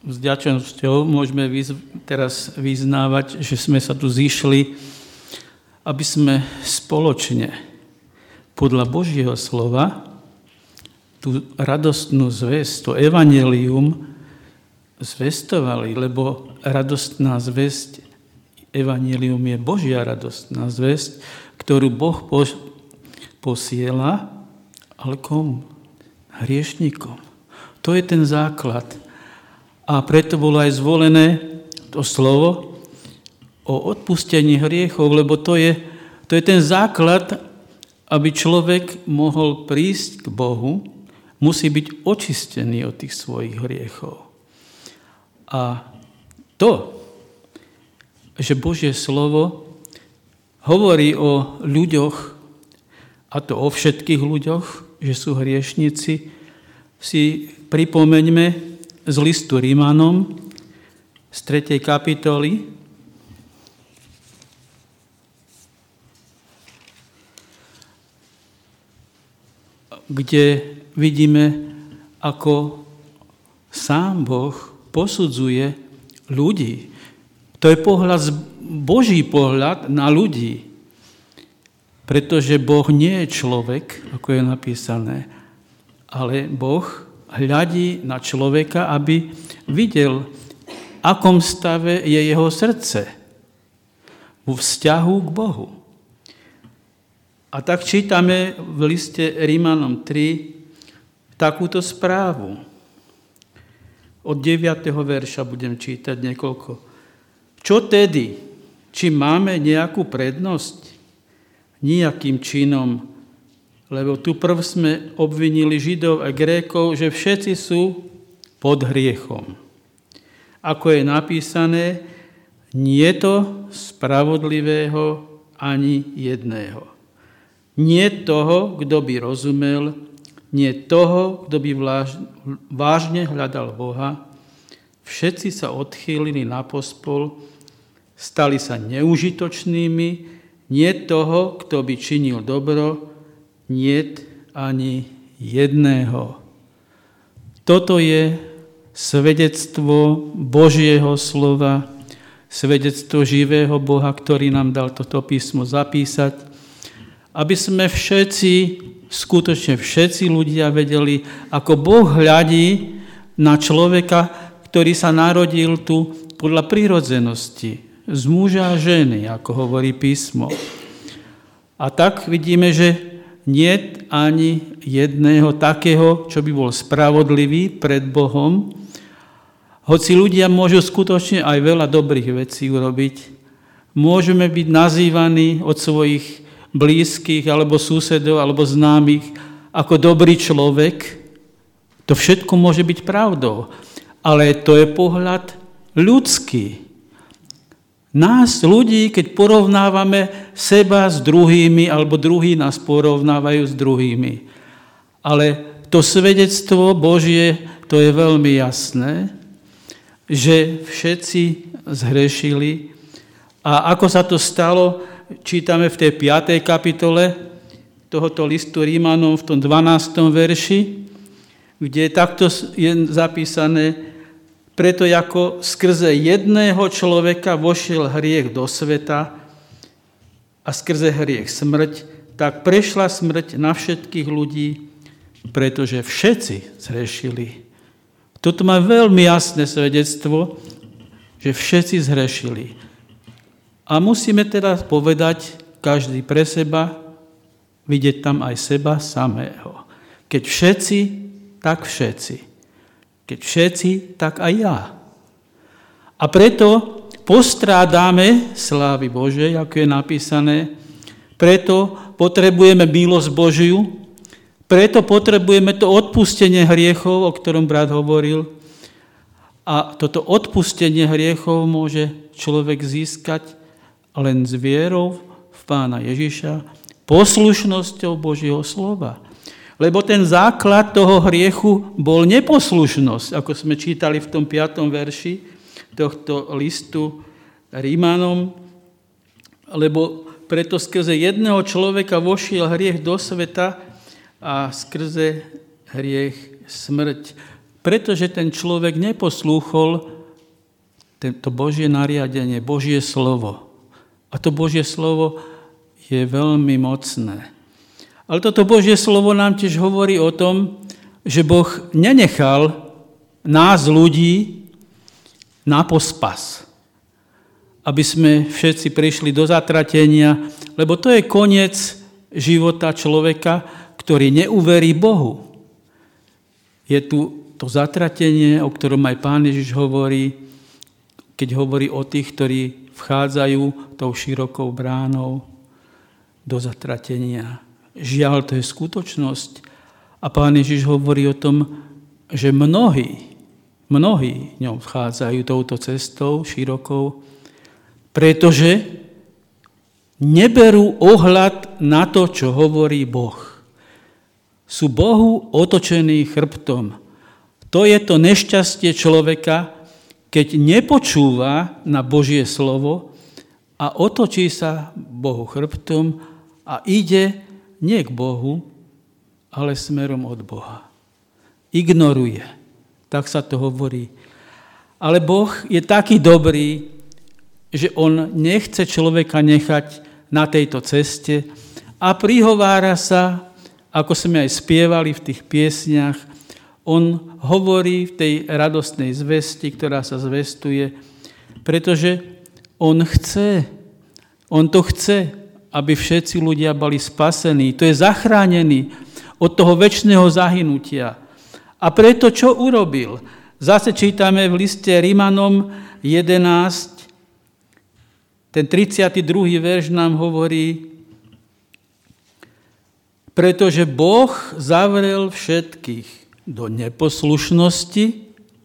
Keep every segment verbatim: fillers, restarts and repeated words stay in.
vďačnosťou môžeme teraz vyznávať, že sme sa tu zišli, aby sme spoločne podľa Božieho slova tú radostnú zvesť, to evanjelium zvestovali, lebo radostná zvesť, evanjelium je Božia radostná zvesť, ktorú Boh posiela, ale komu? Hriešnikom. To je ten základ. A preto bolo aj zvolené to slovo o odpustení hriechov, lebo to je, to je ten základ, aby človek mohol prísť k Bohu, musí byť očistený od tých svojich hriechov. A to, že Božie slovo hovorí o ľuďoch, a to o všetkých ľuďoch, že sú hriešnici, si pripomeňme z listu Rímanom z tretej kapitoly, kde vidíme, ako sám Boh posudzuje ľudí. To je pohľad, Boží pohľad na ľudí. Pretože Boh nie je človek, ako je napísané, ale Boh hľadí na človeka, aby videl, v akom stave je jeho srdce vo vzťahu k Bohu. A tak čítame v liste Rímanom tri takúto správu. Od deviateho verša budem čítať niekoľko. Čo tedy? Či máme nejakú prednosť? Nijakým činom, lebo tu prv sme obvinili Židov a Grékov, že všetci sú pod hriechom. Ako je napísané, nie je to spravodlivého ani jedného. Nie toho, kto by rozumel, nie toho, kto by vážne hľadal Boha. Všetci sa odchýlili na pospol, stali sa neužitočnými, nie toho, kto by činil dobro, niet ani jedného. Toto je svedectvo Božieho slova, svedectvo živého Boha, ktorý nám dal toto písmo zapísať, aby sme všetci, skutočne všetci ľudia vedeli, ako Boh hľadí na človeka, ktorý sa narodil tu podľa prirodzenosti, z muža a ženy, ako hovorí písmo. A tak vidíme, že niet ani jedného takého, čo by bol spravodlivý pred Bohom. Hoci ľudia môžu skutočne aj veľa dobrých vecí urobiť, môžeme byť nazývaní od svojich blízkych, alebo susedov, alebo známych, ako dobrý človek. To všetko môže byť pravdou, ale to je pohľad ľudský. Nás, ľudí, keď porovnávame seba s druhými, alebo druhí nás porovnávajú s druhými. Ale to svedectvo Božie, to je veľmi jasné, že všetci zhrešili. A ako sa to stalo, čítame v tej piatej kapitole tohoto listu Rímanom v tom dvanástom verši, kde takto je zapísané: preto ako skrze jedného človeka vošiel hriech do sveta a skrze hriech smrť, tak prešla smrť na všetkých ľudí, pretože všetci zhrešili. Toto má veľmi jasné svedectvo, že všetci zhrešili. A musíme teda povedať každý pre seba, vidieť tam aj seba samého. Keď všetci, tak všetci. Keď všetci, tak aj ja. A preto postrádame slávy Božej, ako je napísané, preto potrebujeme milosť Božiu, preto potrebujeme to odpustenie hriechov, o ktorom brat hovoril. A toto odpustenie hriechov môže človek získať len s vierou v Pána Ježiša, poslušnosťou Božieho slova. Lebo ten základ toho hriechu bol neposlušnosť, ako sme čítali v tom piatom verši tohto listu Rímanom, lebo preto skrze jedného človeka vošiel hriech do sveta a skrze hriech smrť. pretože ten človek neposlúchol to Božie nariadenie, Božie slovo. A to Božie slovo je veľmi mocné. Ale toto Božie slovo nám tiež hovorí o tom, že Boh nenechal nás, ľudí, na pospas, aby sme všetci prišli do zatratenia, lebo to je koniec života človeka, ktorý neuverí Bohu. Je tu to zatratenie, o ktorom aj Pán Ježiš hovorí, keď hovorí o tých, ktorí vchádzajú tou širokou bránou do zatratenia. Žiaľ, to je skutočnosť. A Pán Ježiš hovorí o tom, že mnohí, mnohí ňom vchádzajú touto cestou širokou, pretože neberú ohľad na to, čo hovorí Boh. Sú Bohu otočení chrbtom. To je to nešťastie človeka, keď nepočúva na Božie slovo a otočí sa Bohu chrbtom a ide nie k Bohu, ale smerom od Boha. Ignoruje. Tak sa to hovorí. Ale Boh je taký dobrý, že on nechce človeka nechať na tejto ceste a prihovára sa, ako sme aj spievali v tých piesniach, on hovorí v tej radostnej zvesti, ktorá sa zvestuje, pretože on chce, on to chce, aby všetci ľudia boli spasení. To je zachránení od toho večného zahynutia. A preto čo urobil? Zase čítame v liste Rimanom jedenásť, ten tridsiaty druhý verš nám hovorí, pretože Boh zavrel všetkých do neposlušnosti,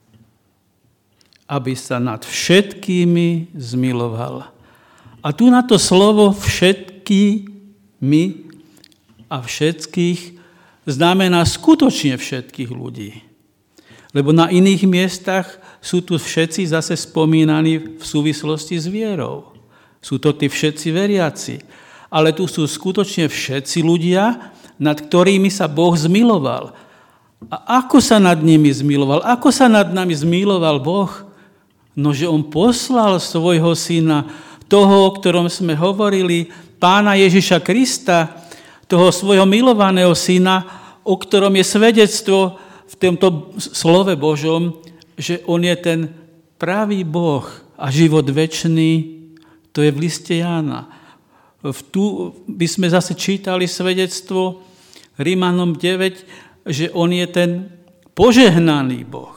aby sa nad všetkými zmiloval. A tu na to slovo všetkými a všetkých znamená skutočne všetkých ľudí. Lebo na iných miestach sú tu všetci zase spomínaní v súvislosti s vierou. Sú to tí všetci veriaci. Ale tu sú skutočne všetci ľudia, nad ktorými sa Boh zmiloval. A ako sa nad nimi zmiloval? Ako sa nad nami zmiloval Boh? No, že on poslal svojho syna, toho, o ktorom sme hovorili, Pána Ježiša Krista, toho svojho milovaného syna, o ktorom je svedectvo v tomto slove Božom, že on je ten pravý Boh a život večný, to je v liste Jána. Tu by sme zase čítali svedectvo Rimanom deväť, že on je ten požehnaný Boh.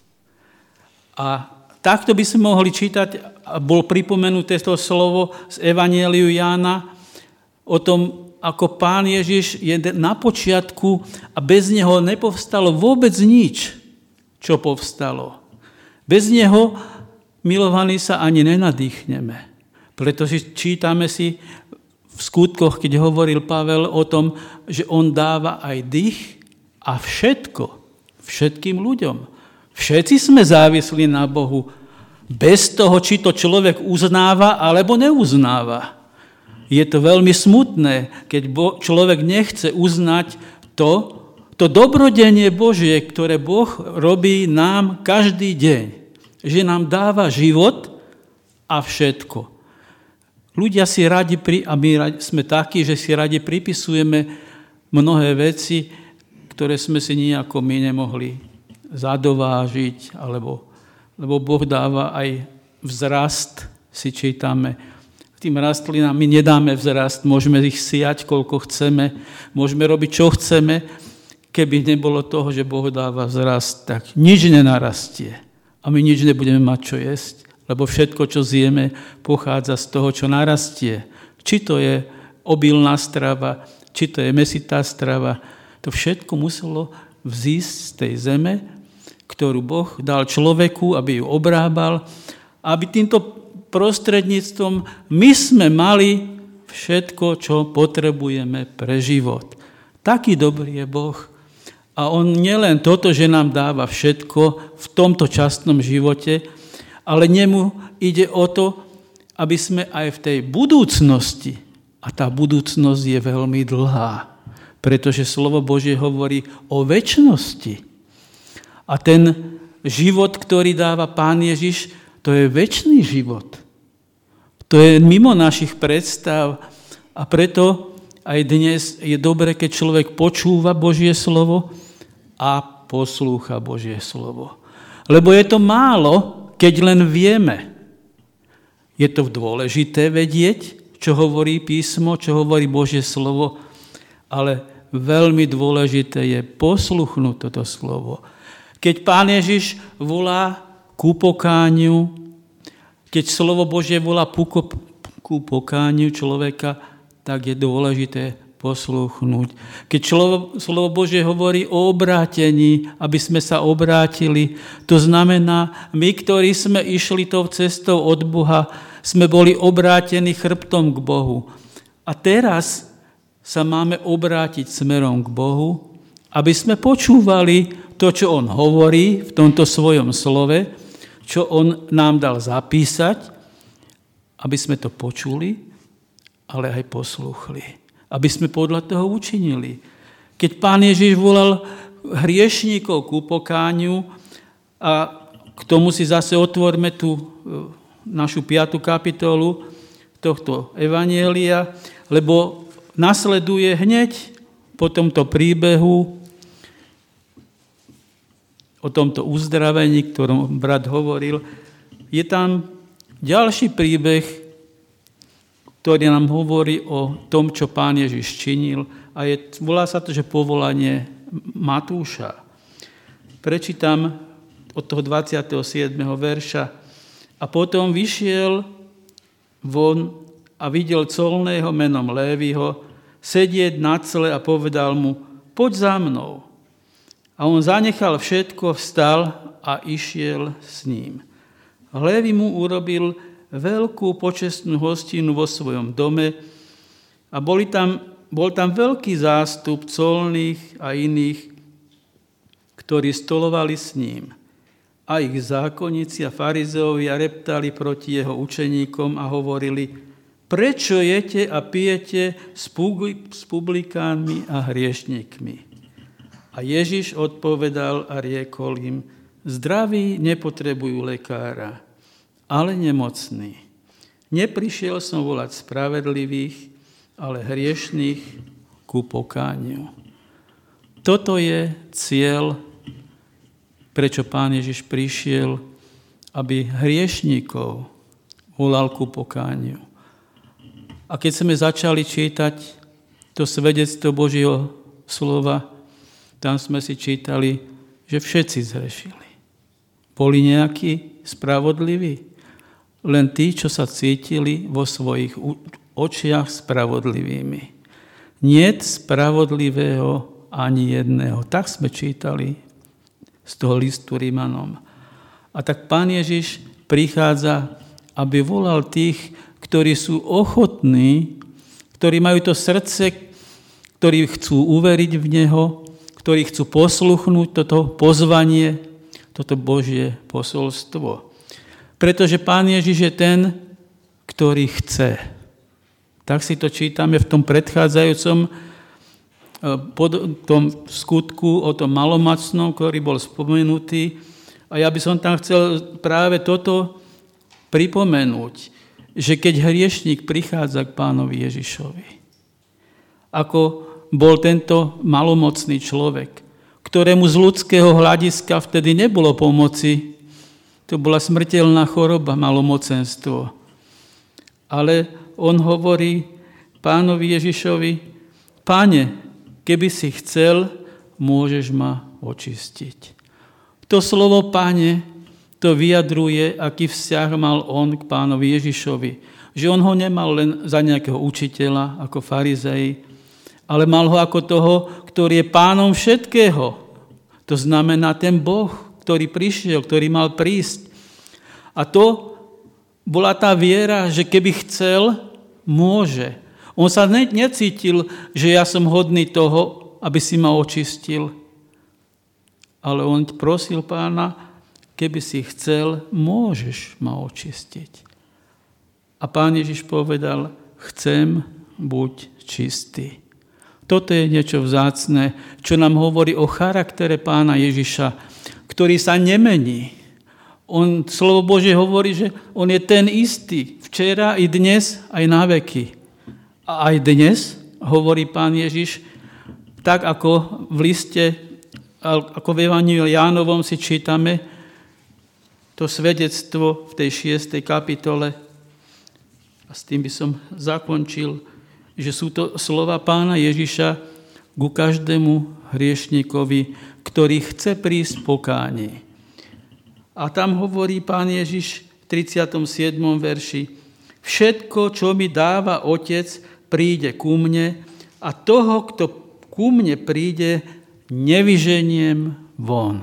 A takto by sme mohli čítať, a bol pripomenuté to slovo z Evanjeliu Jána o tom, ako Pán Ježiš je na počiatku a bez neho nepovstalo vôbec nič, čo povstalo. Bez neho, milovaní, sa ani nenadýchneme. Pretože čítame si v skutkoch, keď hovoril Pavel o tom, že on dáva aj dých a všetko, všetkým ľuďom. Všetci sme závislí na Bohu, bez toho, či to človek uznáva alebo neuznáva. Je to veľmi smutné, keď človek nechce uznať to, to dobrodenie Božie, ktoré Boh robí nám každý deň. Že nám dáva život a všetko. Ľudia si radi, a my sme takí, že si radi pripisujeme mnohé veci, ktoré sme si nejako my nemohli zadovážiť, alebo, lebo Boh dáva aj vzrast, si čítame. Tým rastlinám my nedáme vzrast, môžeme ich siať, koľko chceme, môžeme robiť, čo chceme. Keby nebolo toho, že Boh dáva vzrast, tak nič nenarastie. A my nič nebudeme mať čo jesť. Lebo všetko, čo zjeme, pochádza z toho, čo narastie. Či to je obilná strava, či to je mäsitá strava. To všetko muselo vzísť z tej zeme, ktorú Boh dal človeku, aby ju obrábal, aby týmto prostredníctvom my sme mali všetko, čo potrebujeme pre život. Taký dobrý je Boh. A on nielen toto, že nám dáva všetko v tomto časnom živote, ale nemu ide o to, aby sme aj v tej budúcnosti, a tá budúcnosť je veľmi dlhá, pretože slovo Božie hovorí o večnosti. A ten život, ktorý dáva Pán Ježiš, to je večný život. To je mimo našich predstav a preto aj dnes je dobre, keď človek počúva Božie slovo a poslúcha Božie slovo. Lebo je to málo, keď len vieme. Je to dôležité vedieť, čo hovorí písmo, čo hovorí Božie slovo, ale veľmi dôležité je posluchnúť toto slovo. Keď Pán Ježiš volá ku pokániu, keď slovo Božie volá ku pokániu človeka, tak je dôležité poslúchnuť. Keď slovo, slovo Božie hovorí o obrátení, aby sme sa obrátili, to znamená, my, ktorí sme išli tou cestou od Boha, sme boli obrátení chrbtom k Bohu. A teraz sa máme obrátiť smerom k Bohu, aby sme počúvali to, čo On hovorí v tomto svojom slove, čo On nám dal zapísať, aby sme to počuli, ale aj poslúchli. Aby sme podľa toho učinili. Keď Pán Ježiš volal hriešníkov ku pokániu, a k tomu si zase otvorme tú našu piatu kapitolu tohto evanjelia, lebo nasleduje hneď po tomto príbehu o tomto uzdravení, ktorom brat hovoril, je tam ďalší príbeh, ktorý nám hovorí o tom, čo Pán Ježiš činil, a je, volá sa to, že povolanie Matúša. Prečítam od toho dvadsiateho siedmeho verša. A potom vyšiel von a videl colného menom Léviho sedieť na cele a povedal mu, poď za mnou. A on zanechal všetko, vstal a išiel s ním. Lévi mu urobil veľkú počestnú hostinu vo svojom dome a boli tam, bol tam veľký zástup colných a iných, ktorí stolovali s ním. A ich zákonníci a farizeovia reptali proti jeho učeníkom a hovorili, prečo jete a pijete s publikánmi a hriešnikmi? A Ježiš odpovedal a riekol im, zdraví nepotrebujú lekára, ale nemocní. Neprišiel som volať spravedlivých, ale hriešných ku pokániu. Toto je cieľ, prečo Pán Ježiš prišiel, aby hriešníkov volal ku pokániu. A keď sme začali čítať to svedectvo Božieho slova, tam sme si čítali, že všetci zhrešili. Boli nejakí spravodliví? Len tí, čo sa cítili vo svojich očiach spravodlivými. Niet spravodlivého ani jedného. Tak sme čítali z toho listu Rimanom. A tak Pán Ježiš prichádza, aby volal tých, ktorí sú ochotní, ktorí majú to srdce, ktorí chcú uveriť v Neho, ktorí chcú posluchnúť toto pozvanie, toto Božie posolstvo. Pretože Pán Ježiš je ten, ktorý chce. Tak si to čítame v tom predchádzajúcom po tom skutku o tom malomocnom, ktorý bol spomenutý. A ja by som tam chcel práve toto pripomenúť, že keď hriešník prichádza k Pánovi Ježišovi, ako bol tento malomocný človek, ktorému z ľudského hľadiska vtedy nebolo pomoci, to bola smrteľná choroba, malomocenstvo. Ale on hovorí Pánovi Ježišovi, Pane, keby si chcel, môžeš ma očistiť. To slovo Pane, to vyjadruje, aký vzťah mal on k Pánovi Ježišovi. Že on ho nemal len za nejakého učiteľa, ako farizej, ale mal ho ako toho, ktorý je pánom všetkého. To znamená ten Boh, ktorý prišiel, ktorý mal prísť. A to bola tá viera, že keby chcel, môže. On sa ne- necítil, že ja som hodný toho, aby si ma očistil. Ale on prosil Pána, keby si chcel, môžeš ma očistiť. A Pán Ježiš povedal, chcem, buď čistý. Toto je niečo vzácne, čo nám hovorí o charaktere Pána Ježiša, ktorý sa nemení. On, slovo Božie hovorí, že on je ten istý, včera i dnes, aj na veky. A aj dnes, hovorí Pán Ježiš, tak ako v liste, ako v Evanjeliu Jánovom si čítame to svedectvo v tej šiestej kapitole. A s tým by som zakončil, že sú to slova Pána Ježiša ku každému hriešnikovi, ktorý chce prísť pokánie. A tam hovorí Pán Ježiš v tridsiatom siedmom verši: všetko, čo mi dáva Otec, príde ku mne a toho, kto ku mne príde, nevyženiem von.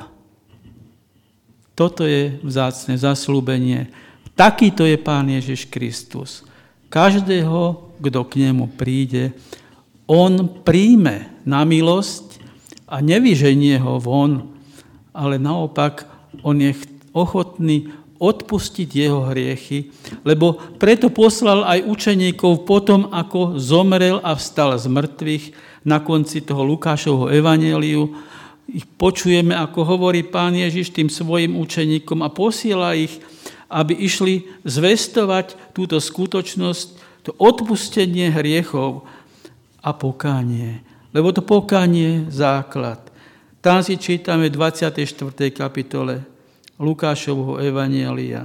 Toto je vzácne zasľúbenie. Takýto je Pán Ježiš Kristus. Každého, kto k nemu príde, on príjme na milosť a nevyženie ho von, ale naopak on je ochotný odpustiť jeho hriechy, lebo preto poslal aj učeníkov potom, ako zomrel a vstal z mŕtvych na konci toho Lukášovho evanjeliu. Ich počujeme, ako hovorí Pán Ježiš tým svojim učeníkom a posiela ich, aby išli zvestovať túto skutočnosť, to odpustenie hriechov a pokánie. Lebo to pokánie je základ. Tam si čítame v dvadsiatej štvrtej kapitole Lukášovho evanjelia.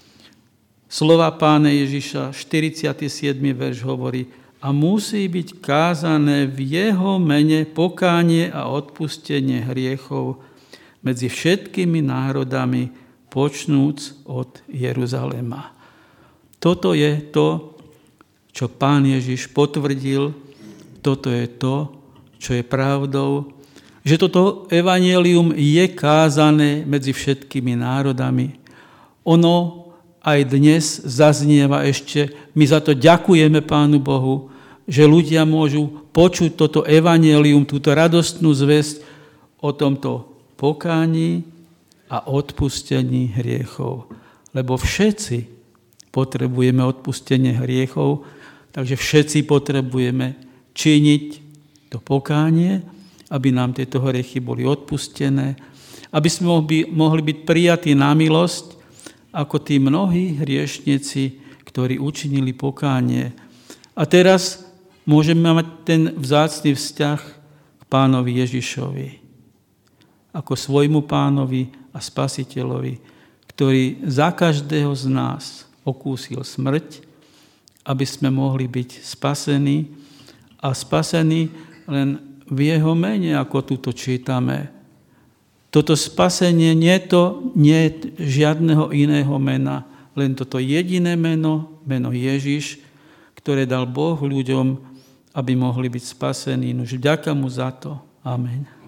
Slova Pána Ježiša, štyridsiaty siedmy verš hovorí: a musí byť kázané v jeho mene pokánie a odpustenie hriechov medzi všetkými národami, počnúc od Jeruzalema. Toto je to, čo Pán Ježiš potvrdil, toto je to, čo je pravdou, že toto evanjelium je kázané medzi všetkými národami. Ono aj dnes zaznieva ešte, my za to ďakujeme Pánu Bohu, že ľudia môžu počuť toto evanjelium, túto radostnú zvesť o tomto pokání a odpustení hriechov. Lebo všetci potrebujeme odpustenie hriechov, takže všetci potrebujeme činiť to pokánie, aby nám tieto hriechy boli odpustené, aby sme mohli, mohli byť prijatí na milosť, ako tí mnohí hriešnici, ktorí učinili pokánie. A teraz môžeme mať ten vzácny vzťah k Pánovi Ježišovi, ako svojmu Pánovi a Spasiteľovi, ktorý za každého z nás okúsil smrť, aby sme mohli byť spasení a spasení len v jeho mene, ako tuto čítame. Toto spasenie nie je to nie je žiadneho iného mena, len toto jediné meno, meno Ježiš, ktoré dal Boh ľuďom, aby mohli byť spasení. Nož vďaka mu za to. Amen.